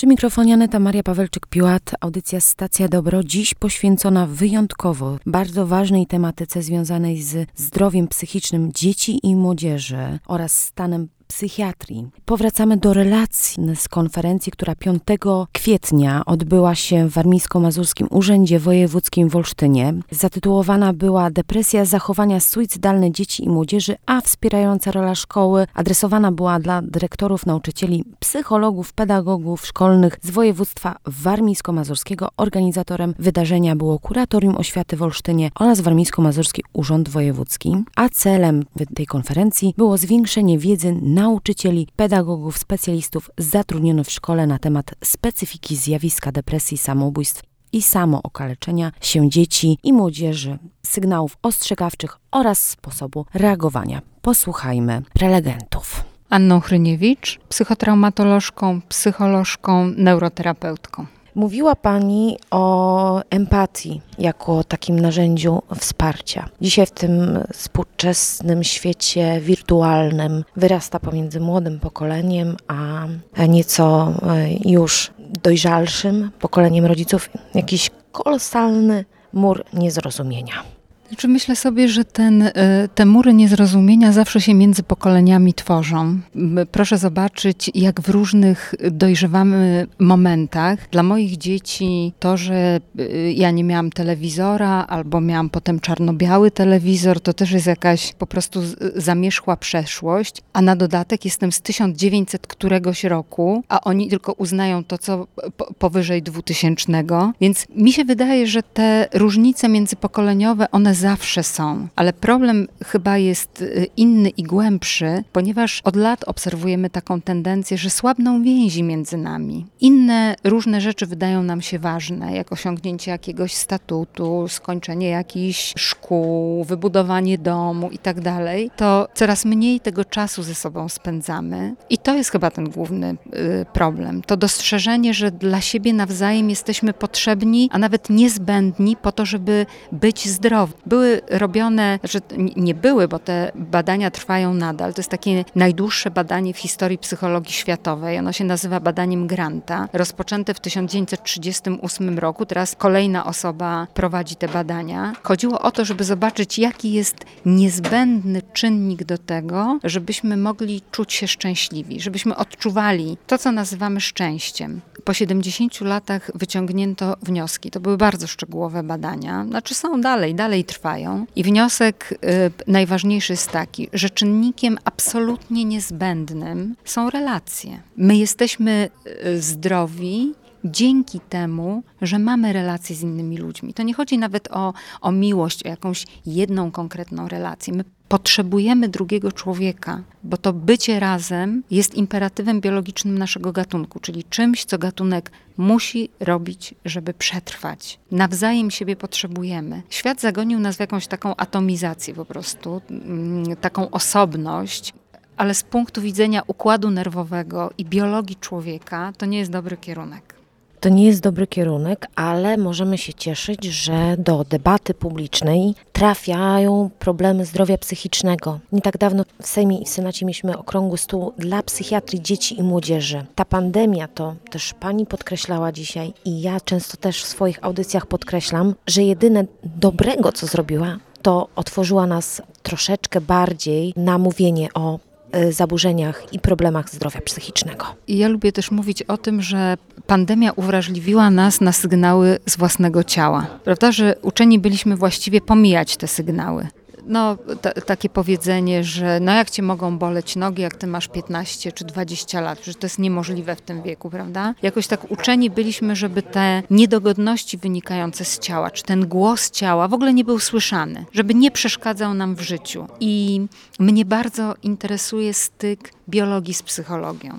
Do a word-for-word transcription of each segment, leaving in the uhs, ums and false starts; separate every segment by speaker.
Speaker 1: Przy mikrofonie Aneta Maria Pawelczyk-Piłat, audycja Stacja Dobro, dziś poświęcona wyjątkowo bardzo ważnej tematyce związanej z zdrowiem psychicznym dzieci i młodzieży oraz stanem psychiatrii. Powracamy do relacji z konferencji, która piątego kwietnia odbyła się w Warmińsko-Mazurskim Urzędzie Wojewódzkim w Olsztynie. Zatytułowana była Depresja, zachowania suicydalne dzieci i młodzieży, a wspierająca rola szkoły. Adresowana była dla dyrektorów, nauczycieli, psychologów, pedagogów szkolnych z województwa warmińsko-mazurskiego. Organizatorem wydarzenia było Kuratorium Oświaty w Olsztynie oraz Warmińsko-Mazurski Urząd Wojewódzki, a celem tej konferencji było zwiększenie wiedzy nauczycieli, pedagogów, specjalistów zatrudnionych w szkole na temat specyfiki zjawiska depresji, samobójstw i samookaleczenia się dzieci i młodzieży, sygnałów ostrzegawczych oraz sposobu reagowania. Posłuchajmy prelegentów.
Speaker 2: Anną Hryniewicz, psychotraumatolożką, psycholożką, neuroterapeutką.
Speaker 1: Mówiła Pani o empatii jako takim narzędziu wsparcia. Dzisiaj w tym współczesnym świecie wirtualnym wyrasta pomiędzy młodym pokoleniem a nieco już dojrzalszym pokoleniem rodziców jakiś kolosalny mur niezrozumienia.
Speaker 2: Znaczy myślę sobie, że ten, te mury niezrozumienia zawsze się między pokoleniami tworzą. Proszę zobaczyć, jak w różnych dojrzewamy momentach. Dla moich dzieci to, że ja nie miałam telewizora albo miałam potem czarno-biały telewizor, to też jest jakaś po prostu zamierzchła przeszłość, a na dodatek jestem z tysiąc dziewięćset któregoś roku, a oni tylko uznają to, co powyżej dwutysięcznego. Więc mi się wydaje, że te różnice międzypokoleniowe, one zawsze są, ale problem chyba jest inny i głębszy, ponieważ od lat obserwujemy taką tendencję, że słabną więzi między nami. Inne różne rzeczy wydają nam się ważne, jak osiągnięcie jakiegoś statutu, skończenie jakichś szkół, wybudowanie domu i tak dalej, to coraz mniej tego czasu ze sobą spędzamy i to jest chyba ten główny y, problem. To dostrzeżenie, że dla siebie nawzajem jesteśmy potrzebni, a nawet niezbędni po to, żeby być zdrowi. Były robione, że nie były, bo te badania trwają nadal. To jest takie najdłuższe badanie w historii psychologii światowej. Ono się nazywa badaniem Granta. Rozpoczęte w tysiąc dziewięćset trzydziestym ósmym roku. Teraz kolejna osoba prowadzi te badania. Chodziło o to, żeby zobaczyć, jaki jest niezbędny czynnik do tego, żebyśmy mogli czuć się szczęśliwi, żebyśmy odczuwali to, co nazywamy szczęściem. Po siedemdziesięciu latach wyciągnięto wnioski. To były bardzo szczegółowe badania. Znaczy są dalej, dalej trwają. I wniosek y, najważniejszy jest taki, że czynnikiem absolutnie niezbędnym są relacje. My jesteśmy y, zdrowi dzięki temu, że mamy relacje z innymi ludźmi. To nie chodzi nawet o, o miłość, o jakąś jedną konkretną relację. My potrzebujemy drugiego człowieka, bo to bycie razem jest imperatywem biologicznym naszego gatunku, czyli czymś, co gatunek musi robić, żeby przetrwać. Nawzajem siebie potrzebujemy. Świat zagonił nas w jakąś taką atomizację po prostu, taką osobność, ale z punktu widzenia układu nerwowego i biologii człowieka to nie jest dobry kierunek.
Speaker 1: To nie jest dobry kierunek, ale możemy się cieszyć, że do debaty publicznej trafiają problemy zdrowia psychicznego. Nie tak dawno w Sejmie i w Senacie mieliśmy okrągły stół dla psychiatrii dzieci i młodzieży. Ta pandemia, to też Pani podkreślała dzisiaj i ja często też w swoich audycjach podkreślam, że jedyne dobrego, co zrobiła, to otworzyła nas troszeczkę bardziej na mówienie o zaburzeniach i problemach zdrowia psychicznego.
Speaker 2: I ja lubię też mówić o tym, że pandemia uwrażliwiła nas na sygnały z własnego ciała. Prawda, że uczeni byliśmy właściwie pomijać te sygnały. No, t- takie powiedzenie, że no jak cię mogą boleć nogi, jak ty masz piętnaście czy dwadzieścia lat, że to jest niemożliwe w tym wieku, prawda? Jakoś tak uczeni byliśmy, żeby te niedogodności wynikające z ciała, czy ten głos ciała w ogóle nie był słyszany, żeby nie przeszkadzał nam w życiu. I mnie bardzo interesuje styk biologii z psychologią.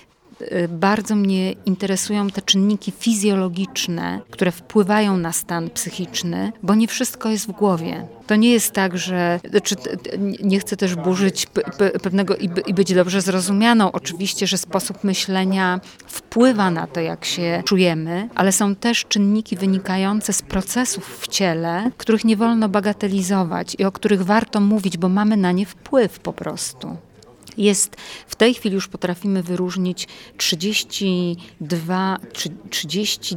Speaker 2: Bardzo mnie interesują te czynniki fizjologiczne, które wpływają na stan psychiczny, bo nie wszystko jest w głowie. To nie jest tak, że znaczy, nie chcę też burzyć p- p- pewnego i, by, i być dobrze zrozumianą. Oczywiście, że sposób myślenia wpływa na to, jak się czujemy, ale są też czynniki wynikające z procesów w ciele, których nie wolno bagatelizować i o których warto mówić, bo mamy na nie wpływ po prostu. Jest, w tej chwili już potrafimy wyróżnić trzydzieści dwa, trzydzieści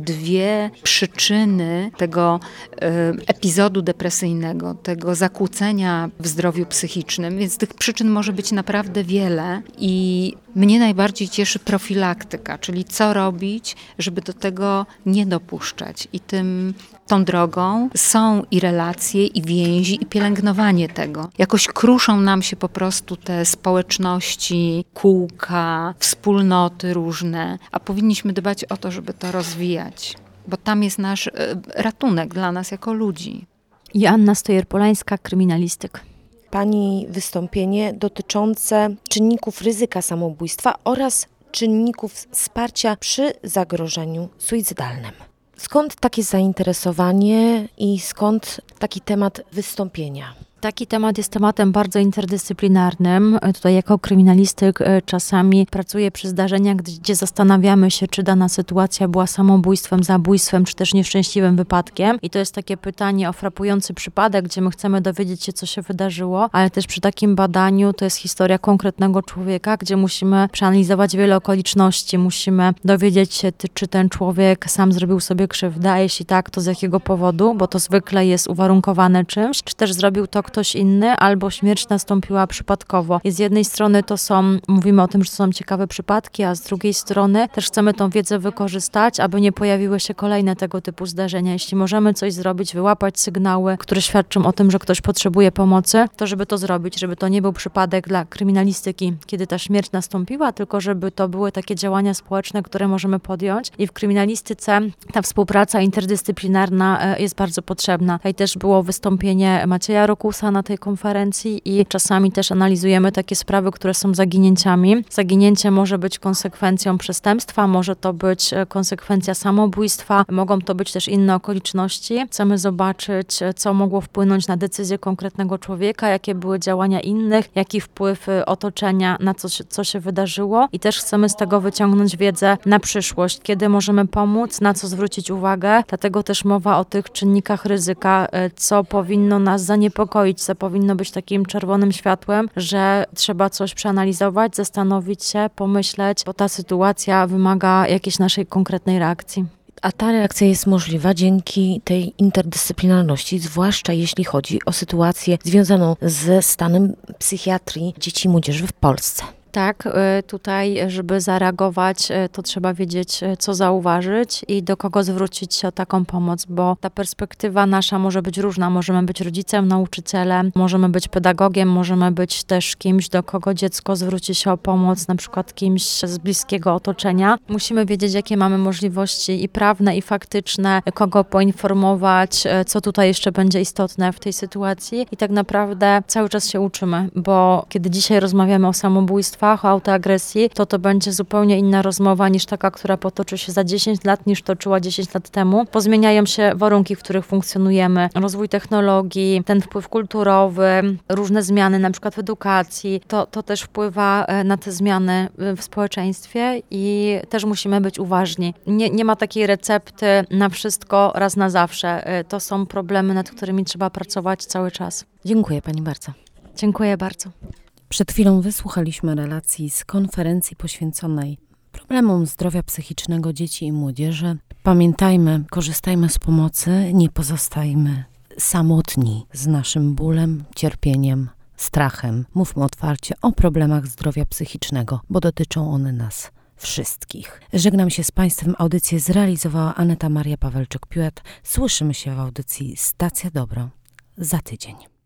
Speaker 2: dwie przyczyny tego e, epizodu depresyjnego, tego zakłócenia w zdrowiu psychicznym, więc tych przyczyn może być naprawdę wiele i mnie najbardziej cieszy profilaktyka, czyli co robić, żeby do tego nie dopuszczać. I tym, tą drogą są i relacje, i więzi, i pielęgnowanie tego. Jakoś kruszą nam się po prostu te społeczności, kółka, wspólnoty różne, a powinniśmy dbać o to, żeby to rozwijać, bo tam jest nasz e, ratunek dla nas jako ludzi.
Speaker 3: Joanna Stojer-Polańska, kryminalistyk.
Speaker 1: Pani wystąpienie dotyczące czynników ryzyka samobójstwa oraz czynników wsparcia przy zagrożeniu suicydalnym. Skąd takie zainteresowanie i skąd taki temat wystąpienia?
Speaker 3: Taki temat jest tematem bardzo interdyscyplinarnym. Tutaj jako kryminalistyk czasami pracuję przy zdarzeniach, gdzie zastanawiamy się, czy dana sytuacja była samobójstwem, zabójstwem, czy też nieszczęśliwym wypadkiem. I to jest takie pytanie o frapujący przypadek, gdzie my chcemy dowiedzieć się, co się wydarzyło, ale też przy takim badaniu to jest historia konkretnego człowieka, gdzie musimy przeanalizować wiele okoliczności, musimy dowiedzieć się, czy ten człowiek sam zrobił sobie krzywdę, a jeśli tak, to z jakiego powodu, bo to zwykle jest uwarunkowane czymś, czy też zrobił to ktoś inny, albo śmierć nastąpiła przypadkowo. I z jednej strony to są, mówimy o tym, że to są ciekawe przypadki, a z drugiej strony też chcemy tą wiedzę wykorzystać, aby nie pojawiły się kolejne tego typu zdarzenia. Jeśli możemy coś zrobić, wyłapać sygnały, które świadczą o tym, że ktoś potrzebuje pomocy, to żeby to zrobić, żeby to nie był przypadek dla kryminalistyki, kiedy ta śmierć nastąpiła, tylko żeby to były takie działania społeczne, które możemy podjąć. I w kryminalistyce ta współpraca interdyscyplinarna jest bardzo potrzebna. Tutaj też było wystąpienie Macieja Rokusa na tej konferencji i czasami też analizujemy takie sprawy, które są zaginięciami. Zaginięcie może być konsekwencją przestępstwa, może to być konsekwencja samobójstwa, mogą to być też inne okoliczności. Chcemy zobaczyć, co mogło wpłynąć na decyzję konkretnego człowieka, jakie były działania innych, jaki wpływ otoczenia na co, co się wydarzyło i też chcemy z tego wyciągnąć wiedzę na przyszłość, kiedy możemy pomóc, na co zwrócić uwagę. Dlatego też mowa o tych czynnikach ryzyka, co powinno nas zaniepokoić, co powinno być takim czerwonym światłem, że trzeba coś przeanalizować, zastanowić się, pomyśleć, bo ta sytuacja wymaga jakiejś naszej konkretnej reakcji.
Speaker 1: A ta reakcja jest możliwa dzięki tej interdyscyplinarności, zwłaszcza jeśli chodzi o sytuację związaną ze stanem psychiatrii dzieci i młodzieży w Polsce.
Speaker 3: Tak, tutaj, żeby zareagować, to trzeba wiedzieć, co zauważyć i do kogo zwrócić się o taką pomoc, bo ta perspektywa nasza może być różna. Możemy być rodzicem, nauczycielem, możemy być pedagogiem, możemy być też kimś, do kogo dziecko zwróci się o pomoc, na przykład kimś z bliskiego otoczenia. Musimy wiedzieć, jakie mamy możliwości i prawne, i faktyczne, kogo poinformować, co tutaj jeszcze będzie istotne w tej sytuacji i tak naprawdę cały czas się uczymy, bo kiedy dzisiaj rozmawiamy o samobójstwie, o autoagresji, to to będzie zupełnie inna rozmowa niż taka, która potoczy się za dziesięć lat, niż toczyła dziesięć lat temu. Pozmieniają się warunki, w których funkcjonujemy, rozwój technologii, ten wpływ kulturowy, różne zmiany na przykład w edukacji, to, to też wpływa na te zmiany w społeczeństwie i też musimy być uważni. Nie, nie ma takiej recepty na wszystko raz na zawsze. To są problemy, nad którymi trzeba pracować cały czas.
Speaker 1: Dziękuję pani bardzo.
Speaker 3: Dziękuję bardzo.
Speaker 1: Przed chwilą wysłuchaliśmy relacji z konferencji poświęconej problemom zdrowia psychicznego dzieci i młodzieży. Pamiętajmy, korzystajmy z pomocy, nie pozostajmy samotni z naszym bólem, cierpieniem, strachem. Mówmy otwarcie o problemach zdrowia psychicznego, bo dotyczą one nas wszystkich. Żegnam się z Państwem. Audycję zrealizowała Aneta Maria Pawelczyk-Piłat. Słyszymy się w audycji Stacja Dobro za tydzień.